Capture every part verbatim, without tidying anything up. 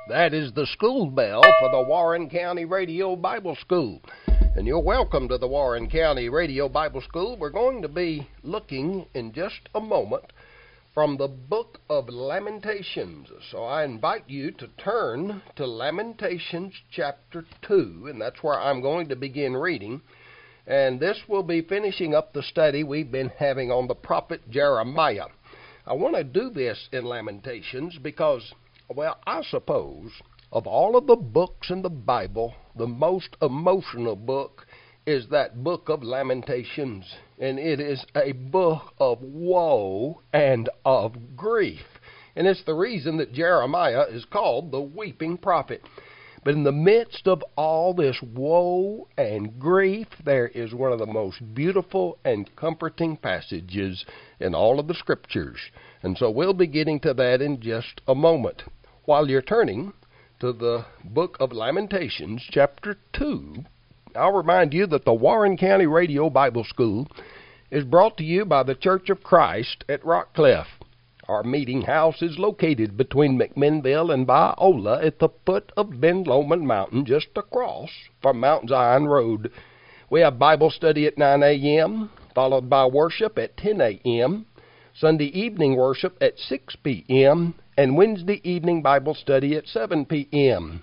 That is the school bell for the Warren County Radio Bible School. And you're welcome to the Warren County Radio Bible School. We're going to be looking in just a moment from the book of Lamentations. So I invite you to turn to Lamentations chapter two, and that's where I'm going to begin reading. And this will be finishing up the study we've been having on the prophet Jeremiah. I want to do this in Lamentations because, well, I suppose of all of the books in the Bible, the most emotional book is that book of Lamentations. And it is a book of woe and of grief. And it's the reason that Jeremiah is called the weeping prophet. But in the midst of all this woe and grief, there is one of the most beautiful and comforting passages in all of the Scriptures. And so we'll be getting to that in just a moment. While you're turning to the book of Lamentations, chapter two, I'll remind you that the Warren County Radio Bible School is brought to you by the Church of Christ at Rockcliff. Our meeting house is located between McMinnville and Biola at the foot of Ben Lomond Mountain, just across from Mount Zion Road. We have Bible study at nine a.m., followed by worship at ten a.m., Sunday evening worship at six p.m., and Wednesday evening Bible study at seven p.m.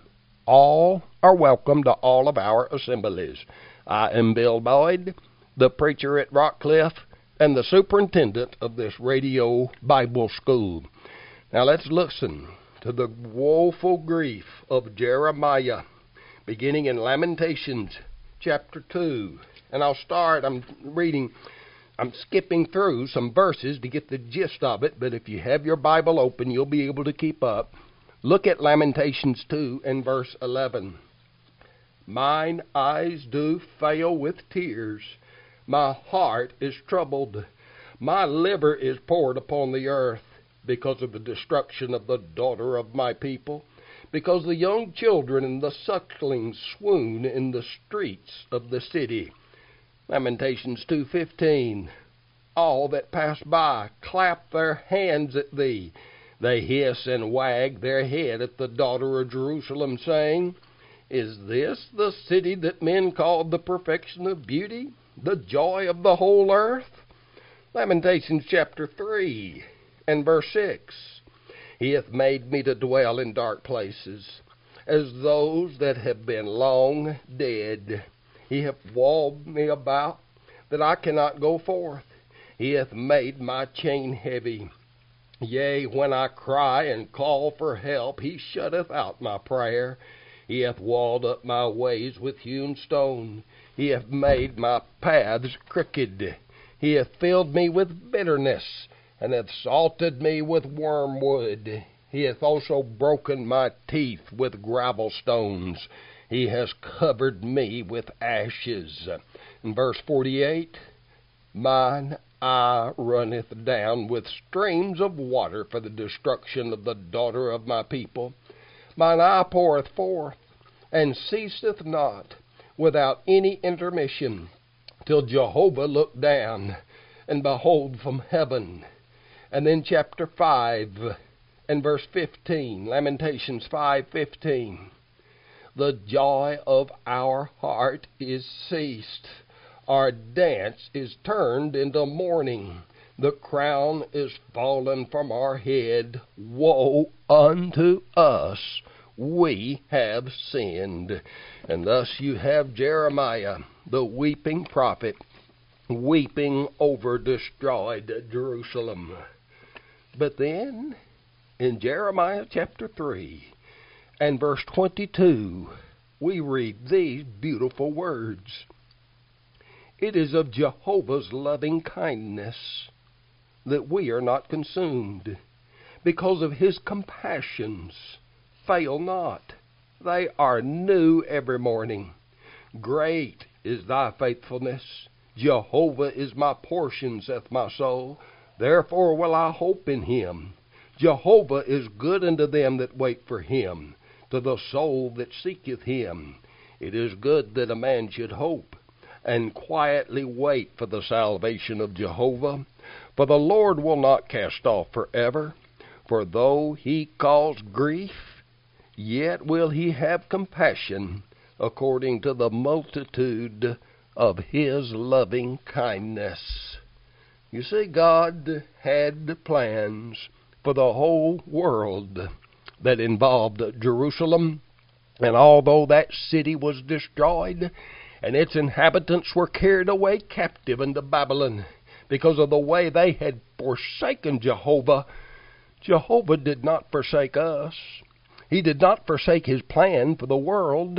All are welcome to all of our assemblies. I am Bill Boyd, the preacher at Rockcliff, and the superintendent of this radio Bible school. Now let's listen to the woeful grief of Jeremiah, beginning in Lamentations chapter two. And I'll start, I'm reading, I'm skipping through some verses to get the gist of it, but if you have your Bible open, you'll be able to keep up. Look at Lamentations two and verse eleven. Mine eyes do fail with tears. My heart is troubled. My liver is poured upon the earth because of the destruction of the daughter of my people, because the young children and the sucklings swoon in the streets of the city. Lamentations two fifteen. All that pass by clap their hands at thee. They hiss and wag their head at the daughter of Jerusalem, saying, Is this the city that men called the perfection of beauty, the joy of the whole earth? Lamentations chapter three and verse six. He hath made me to dwell in dark places, as those that have been long dead. He hath walled me about, that I cannot go forth. He hath made my chain heavy. Yea, when I cry and call for help, he shutteth out my prayer. He hath walled up my ways with hewn stone. He hath made my paths crooked. He hath filled me with bitterness, and hath salted me with wormwood. He hath also broken my teeth with gravel stones. He has covered me with ashes. In verse forty-eight, mine eye runneth down with streams of water for the destruction of the daughter of my people. Mine eye poureth forth, and ceaseth not, without any intermission, till Jehovah look down and behold from heaven. And then chapter five and verse fifteen, Lamentations five fifteen. The joy of our heart is ceased. Our dance is turned into mourning. The crown is fallen from our head. Woe unto us! We have sinned. And thus you have Jeremiah, the weeping prophet, weeping over destroyed Jerusalem. But then, in Jeremiah chapter three and verse twenty-two, we read these beautiful words. It is of Jehovah's loving kindness that we are not consumed, because of his compassions fail not. They are new every morning. Great is thy faithfulness. Jehovah is my portion, saith my soul. Therefore will I hope in him. Jehovah is good unto them that wait for him, to the soul that seeketh him. It is good that a man should hope, and quietly wait for the salvation of Jehovah. For the Lord will not cast off forever. For though he cause grief, yet will he have compassion according to the multitude of his loving kindness. You see, God had plans for the whole world that involved Jerusalem, and although that city was destroyed and its inhabitants were carried away captive into Babylon because of the way they had forsaken Jehovah, Jehovah did not forsake us. He did not forsake his plan for the world,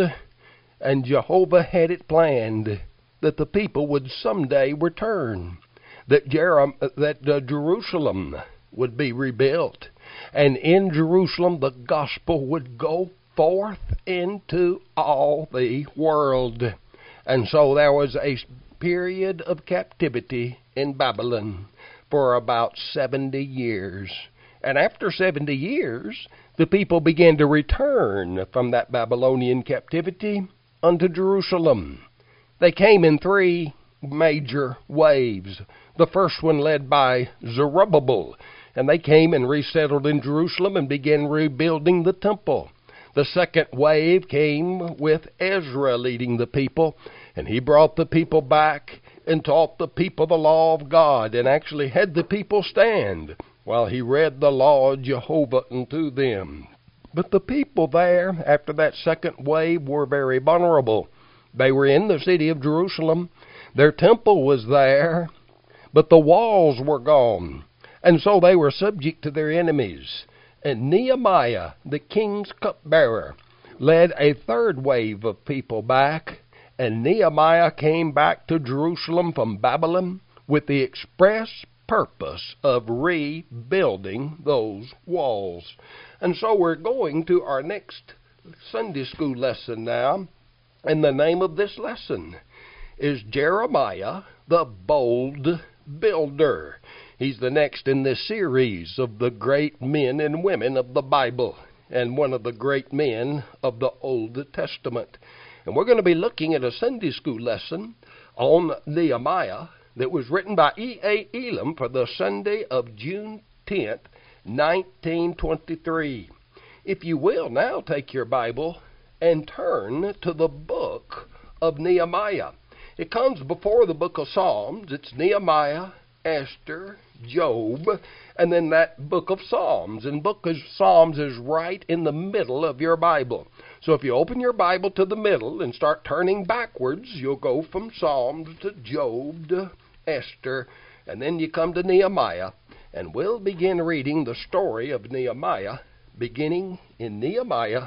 and Jehovah had it planned that the people would someday return, that, Jer- that uh, Jerusalem would be rebuilt, and in Jerusalem the gospel would go forth into all the world. And so there was a period of captivity in Babylon for about seventy years. And after seventy years, the people began to return from that Babylonian captivity unto Jerusalem. They came in three major waves. The first one led by Zerubbabel, and they came and resettled in Jerusalem and began rebuilding the temple. The second wave came with Ezra leading the people, and he brought the people back and taught the people the law of God, and actually had the people stand while he read the law of Jehovah unto them. But the people there, after that second wave, were very vulnerable. They were in the city of Jerusalem. Their temple was there, but the walls were gone, and so they were subject to their enemies. And Nehemiah, the king's cupbearer, led a third wave of people back, and Nehemiah came back to Jerusalem from Babylon with the express purpose of rebuilding those walls. And so we're going to our next Sunday school lesson now, and the name of this lesson is Jeremiah the Bold Builder. He's the next in this series of the great men and women of the Bible, and one of the great men of the Old Testament. And we're going to be looking at a Sunday school lesson on Nehemiah that was written by E A Elam for the Sunday of June tenth, nineteen twenty-three. If you will now take your Bible and turn to the book of Nehemiah. It comes before the book of Psalms. It's Nehemiah, Esther, Job, and then that book of Psalms. And book of Psalms is right in the middle of your Bible. So if you open your Bible to the middle and start turning backwards, you'll go from Psalms to Job to Esther, and then you come to Nehemiah. And we'll begin reading the story of Nehemiah, beginning in Nehemiah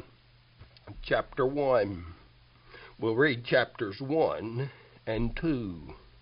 chapter one. We'll read chapters one and two.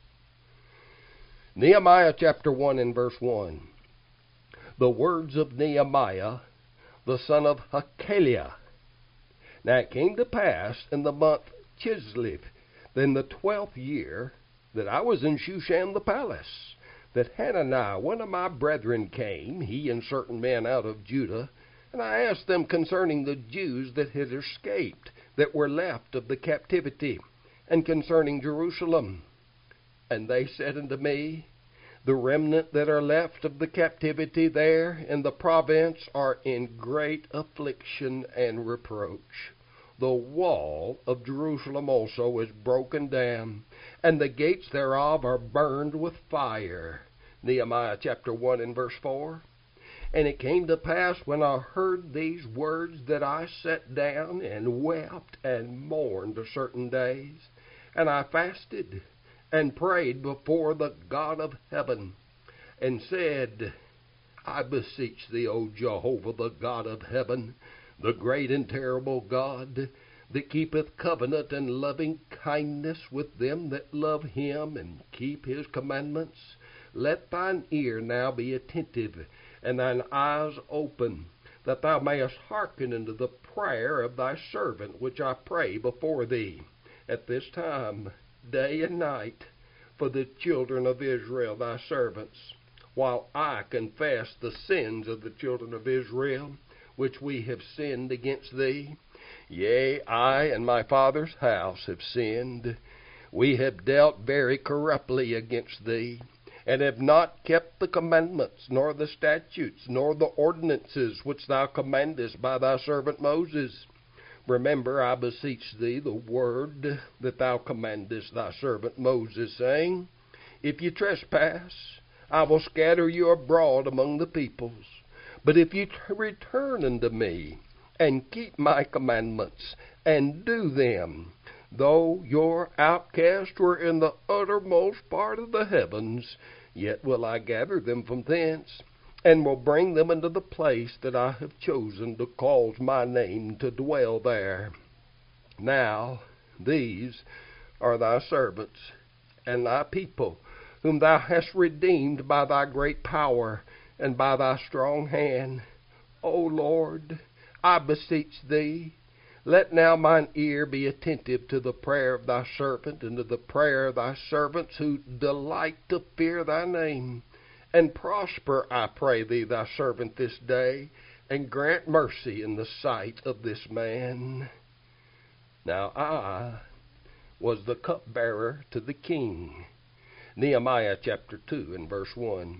Nehemiah chapter one and verse one. The words of Nehemiah, the son of Hakaliah. Now it came to pass in the month Chislev, then the twelfth year, that I was in Shushan the palace, that Hananiah, one of my brethren, came, he and certain men out of Judah, and I asked them concerning the Jews that had escaped, that were left of the captivity, and concerning Jerusalem. And they said unto me, the remnant that are left of the captivity there in the province are in great affliction and reproach. The wall of Jerusalem also is broken down, and the gates thereof are burned with fire. Nehemiah chapter one and verse four. And it came to pass when I heard these words that I sat down and wept and mourned a certain days. And I fasted and prayed before the God of heaven, and said, I beseech thee, O Jehovah, the God of heaven, the great and terrible God, that keepeth covenant and loving kindness with them that love him and keep his commandments, let thine ear now be attentive, and thine eyes open, that thou mayest hearken unto the prayer of thy servant, which I pray before thee at this time, day and night, for the children of Israel thy servants, while I confess the sins of the children of Israel, which we have sinned against thee. Yea, I and my father's house have sinned. We have dealt very corruptly against thee, and have not kept the commandments, nor the statutes, nor the ordinances which thou commandest by thy servant Moses. Remember, I beseech thee, the word that thou commandest thy servant Moses, saying, If ye trespass, I will scatter you abroad among the peoples. But if ye return unto me, and keep my commandments, and do them, though your outcast were in the uttermost part of the heavens, yet will I gather them from thence, and will bring them into the place that I have chosen to cause my name to dwell there. Now these are thy servants, and thy people, whom thou hast redeemed by thy great power, and by thy strong hand. O Lord, I beseech thee, let now mine ear be attentive to the prayer of thy servant, and to the prayer of thy servants who delight to fear thy name. And prosper, I pray thee, thy servant this day, and grant mercy in the sight of this man. Now I was the cupbearer to the king. Nehemiah chapter two and verse one.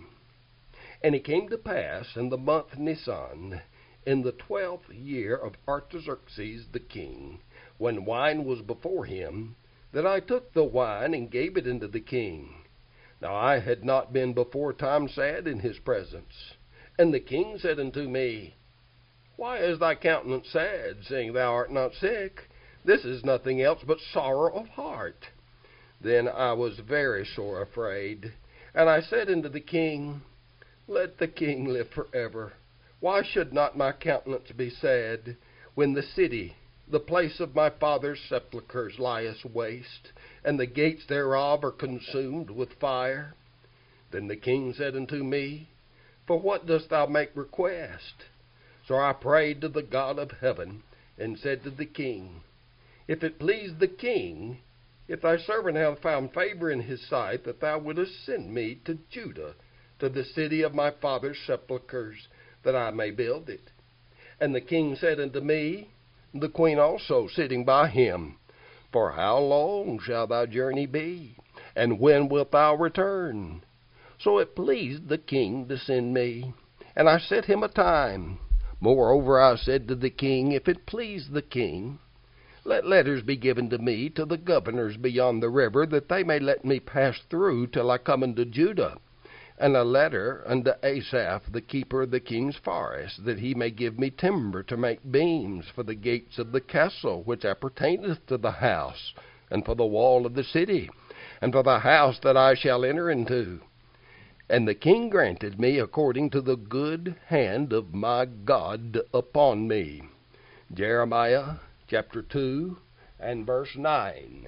And it came to pass in the month Nisan, in the twelfth year of Artaxerxes the king, when wine was before him, that I took the wine and gave it unto the king. Now I had not been before time sad in his presence. And the king said unto me, Why is thy countenance sad, seeing thou art not sick? This is nothing else but sorrow of heart. Then I was very sore afraid. And I said unto the king, Let the king live forever. Why should not my countenance be sad, when the city, the place of my father's sepulchres, lieth waste, and the gates thereof are consumed with fire? Then the king said unto me, For what dost thou make request? So I prayed to the God of heaven, and said to the king, If it please the king, if thy servant hath found favor in his sight, that thou wouldest send me to Judah, to the city of my father's sepulchres, that I may build it. And the king said unto me, the queen also sitting by him, For how long shall thy journey be? And when wilt thou return? So it pleased the king to send me, and I set him a time. Moreover I said to the king, If it please the king, let letters be given to me to the governors beyond the river, that they may let me pass through till I come into Judah. And a letter unto Asaph, the keeper of the king's forest, that he may give me timber to make beams for the gates of the castle, which appertaineth to the house, and for the wall of the city, and for the house that I shall enter into. And the king granted me according to the good hand of my God upon me. Jeremiah chapter two and verse nine.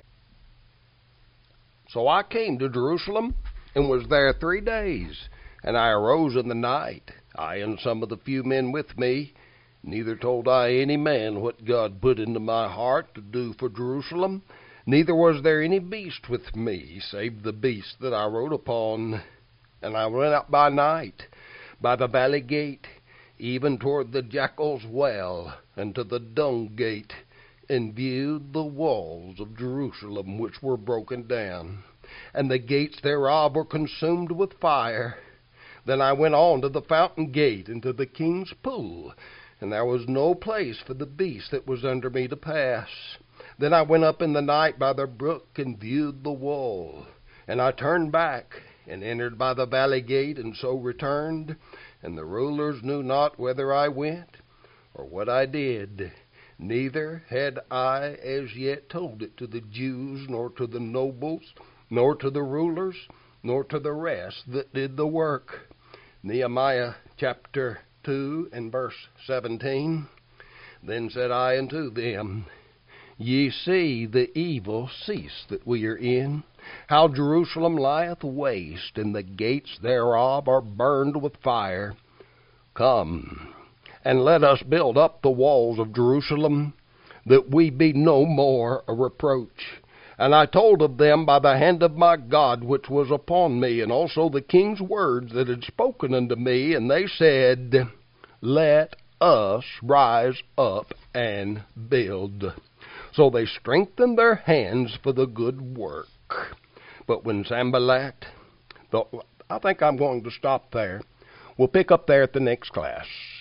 So I came to Jerusalem, and was there three days. And I arose in the night, I and some of the few men with me. Neither told I any man what God put into my heart to do for Jerusalem. Neither was there any beast with me, save the beast that I rode upon. And I went out by night, by the valley gate, even toward the jackal's well, and to the dung gate, and viewed the walls of Jerusalem, which were broken down, and the gates thereof were consumed with fire. Then I went on to the fountain gate, and to the king's pool, and there was no place for the beast that was under me to pass. Then I went up in the night by the brook, and viewed the wall. And I turned back, and entered by the valley gate, and so returned. And the rulers knew not whither I went, or what I did. Neither had I as yet told it to the Jews, nor to the nobles, nor to the rulers, nor to the rest that did the work. Nehemiah chapter two and verse seventeen. Then said I unto them, Ye see the evil cease that we are in, how Jerusalem lieth waste, and the gates thereof are burned with fire. Come, and let us build up the walls of Jerusalem, that we be no more a reproach. And I told of them by the hand of my God which was upon me, and also the king's words that had spoken unto me. And they said, Let us rise up and build. So they strengthened their hands for the good work. But when Sanballat, the I think I'm going to stop there. We'll pick up there at the next class.